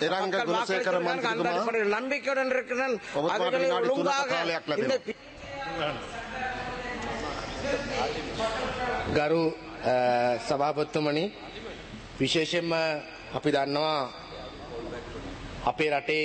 இரங்க குலசேகர மந்திரிතුමා நம்பிக்கையுடன் இருக்கிறேன். அதுகளை ஒழுங்காக ගරු සභාපතිතුමනි විශේෂයෙන්ම අපි දන්නවා අපේ රටේ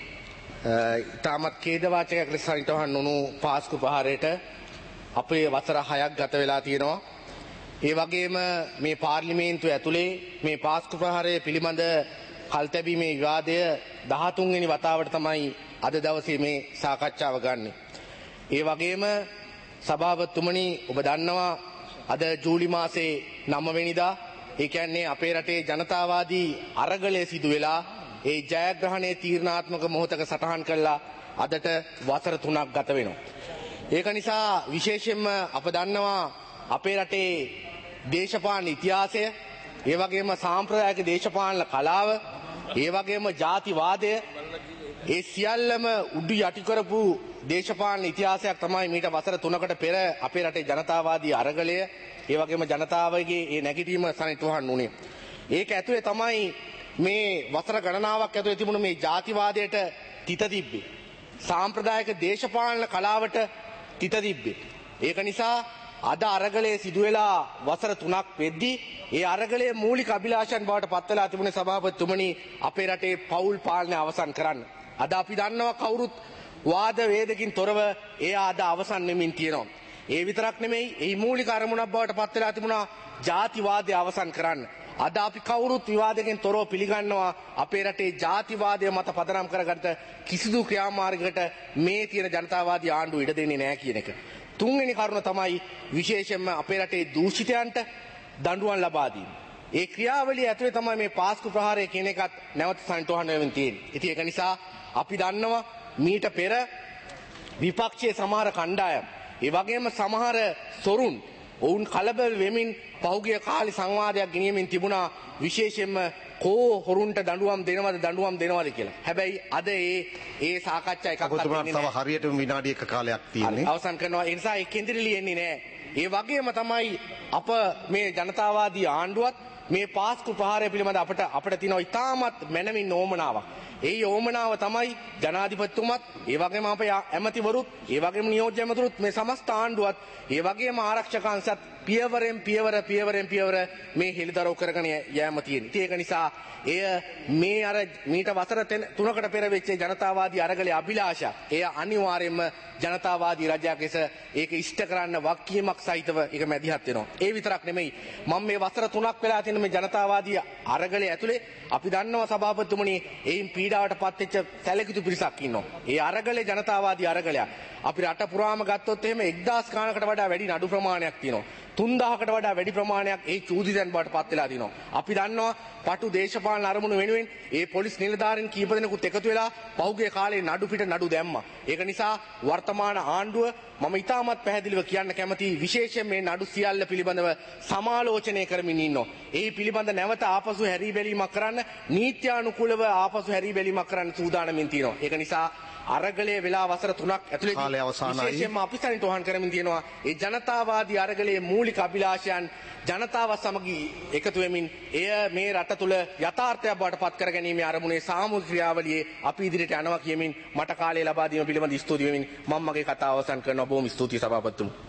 ඉතාමත් ඛේදවාචකයක් ලෙස සනිටුහන් වුණු පාස්කු ප්‍රහාරයට අපේ වසර 6ක් ගත වෙලා තියෙනවා. ඒ වගේම මේ පාර්ලිමේන්තුව ඇතුලේ මේ පාස්කු ප්‍රහාරය පිළිබඳ කල්තැබීමේ විවාදය 13 වෙනි වතාවට තමයි අද දවසේ මේ සාකච්ඡාව ගන්නෙ. ඒ වගේම සභාපතිතුමනි ඔබ දන්නවා අද ජූලි මාසේ 9 වෙනිදා ඒ කියන්නේ අපේ රටේ ජනතාවාදී අරගලය සිදු වෙලා ඒ ජයග්‍රහණයේ තීරණාත්මක මොහොතක සටහන් කළා අදට වසර 3ක් ගත වෙනවා. ඒක නිසා විශේෂයෙන්ම අප දන්නවා අපේ රටේ දේශපාලන ඉතිහාසය, ඒ වගේම සාම්ප්‍රදායික දේශපාලන කලාව, ඒ වගේම ජාතිවාදය ඒ සියල්ලම උඩු යටි කරපු දේශපාලන ඉතිහාසයක් තමයි මීට වසර 3කට පෙර අපේ රටේ ජනතාවාදී අරගලය, ඒ වගේම ජනතාවගේ ඒ නැගිටීම සනිටුහන් වුණේ. ඒක ඇතුලේ තමයි මේ වසර ගණනාවක් ඇතුලේ තිබුණු මේ ජාතිවාදයට තිත තිබ්බේ. සාම්ප්‍රදායික දේශපාලන කලාවට තිත තිබ්බේ. ඒක නිසා අද අරගලයේ සිදු වෙලා වසර 3ක් වෙද්දී ඒ අරගලයේ මූලික අභිලාෂයන් බවට පත් වෙලා තිබුණේ සභාපතිතුමනි අපේ රටේ පෞල් පාලනය අවසන් කරන්න. අද අපි දන්නවා කවුරුත් වාද වේදකින් තොරව ඒ අද අවසන් වෙමින් තියෙනවා. ඒ විතරක් නෙමෙයි ඒ මූලික අරමුණක් බවට පත් වෙලා තිබුණා ජාතිවාදය අවසන් කරන්න. අද අපි කවුරුත් විවාදයෙන් තොරව පිළිගන්නවා අපේ රටේ ජාතිවාදය මත පදනම් කරගත්ත කිසිදු ක්‍රියාමාර්ගයකට මේ තියෙන ජනතාවාදී ආණ්ඩුව ඉඩ දෙන්නේ නැහැ කියන එක. තුන්වෙනි කරුණ තමයි විශේෂයෙන්ම අපේ රටේ දූෂිතයන්ට දඬුවම් ලබා දීම. ඒ ක්‍රියාවලිය ඇතුලේ තමයි මේ පාස්කු ප්‍රහාරය කියන එකත් නැවත සනිටුහන් වෙමින් තියෙන්නේ. ඉතින් ඒක නිසා අපි දන්නවා මීට පෙර විපක්ෂයේ සමහර කණ්ඩායම් ඒ වගේම සමහර සොරුන් ඔවුන් කලබල වෙමින් පහුගිය කාලේ සංවාදයක් ගෙනියමින් තිබුණා විශේෂයෙන්ම කෝ හොරුන්ට දඬුවම් දෙනවද කියලා. හැබැයි අද ඒ සාකච්ඡා එකක් ඔබතුමාට තව හරියටම විනාඩි 1 කාලයක් තියෙන්නේ. අවසන් කරනවා. ඒ නිසා ඒ කෙන්දිරිලි එන්නේ නැහැ. ඒ වගේම තමයි අප මේ ජනතාවාදී ආණ්ඩුවත් මේ පාස්කු ප්‍රහාරය පිළිබඳ අපිට තියෙන ඉතාමත් මැනවින් ඕමනාවක්. ඒ ඕමනාව තමයි ජනාධිපතිතුමත් ඒ වගේම අපේ ඇමතිවරුත් ඒ වගේම නියෝජ්‍ය ඇමතිවරුත් මේ සමස්ත ආණ්ඩුවත් ඒ වගේම ආරක්ෂක අංශත් පියවරෙන් පියවර මේ හෙළිදරව් කරගෙන යෑම තියෙනවා. ඒක නිසා එය මේ අර මීට වසර 3කට පෙර වෙච්ච ජනතාවාදී අරගලයේ අභිලාෂය එය අනිවාර්යයෙන්ම ජනතාවාදී රජයක් ලෙස ඒක ඉෂ්ට කරන්න වගකීමක් සහිතව ඒක මැදිහත් වෙනවා. ඒ විතරක් නෙමෙයි මම මේ වසර 3ක් වෙලා තියෙන මේ ජනතාවාදී අරගලයේ ඇතුලේ අපි දන්නවා සභාපතිතුමනි එයින් පීඩාවට පත් වෙච්ච සැලකිතු පිරිසක් ඉන්නවා. ඒ අරගලේ ජනතාවාදී අරගලයක්. අපි රට පුරාම ගත්තොත් එහෙම 1000 ගානකට වඩා වැඩි නඩු ප්‍රමාණයක් තියෙනවා. 3000කට වඩා වැඩි ප්‍රමාණයක් ඒ චූදිතයන් බවට පත් වෙලා තිනවා. අපි දන්නවා පටු දේශපාලන අරමුණු වෙනුවෙන් ඒ පොලිස් නිලධාරීන් කීප දෙනෙකුත් එකතු වෙලා පහුගිය කාලේ නඩු පිට නඩු දැම්මා. ඒක නිසා වර්තමාන ආණ්ඩුව මම ඉතාමත් පැහැදිලිව කියන්න කැමතියි විශේෂයෙන් මේ නඩු සියල්ල පිළිබඳව සමාලෝචනය කරමින් ඉන්නවා. ඒ පිළිබඳ නැවත ආපසු හැරී බැලීමක් කරන්න නීත්‍යානුකූලව ආපසු හැරී බැලීමක් කරන්න සූදානම්ින් තියෙනවා. ඒක නිසා අරගලයේ වෙලා වසර 3ක් ඇතුළතදී විශේෂයෙන්ම අපි සනිටුහන් කරමින් තියෙනවා ඒ ජනතාවාදී අරගලයේ මූලික අභිලාෂයන් ජනතාව සමග එකතු වෙමින් එය මේ රට තුළ යථාර්ථයක් බවට පත් කර ගැනීමේ අරමුණේ සාමූහික ක්‍රියාවලියේ අපි ඉදිරියට යනවා කියමින් මට කාලය ලබා දීම පිළිබඳ ස්තුති වෙමින් මම මගේ කතාව අවසන් කරනවා. බොහොම ස්තුතියි සභාපතිතුමනි.